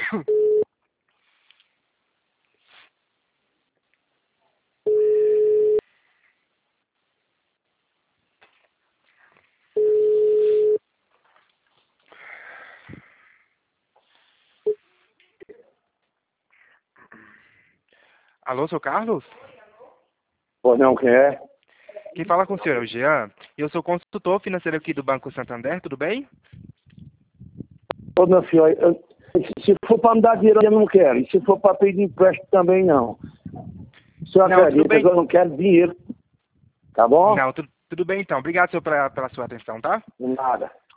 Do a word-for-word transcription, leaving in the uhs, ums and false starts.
Alô, seu Carlos? Pois não, quem é? Quem fala com o senhor é o Jean. Eu sou consultor financeiro aqui do Banco Santander, tudo bem? Ô, meu filho, eu- se for para me dar dinheiro, eu não quero. E se for para pedir empréstimo, também não. O senhor Não, tudo acredita bem. que eu não quero dinheiro? Tá bom? Não, tudo, tudo bem então. Obrigado, senhor, pela, pela sua atenção, tá? Nada.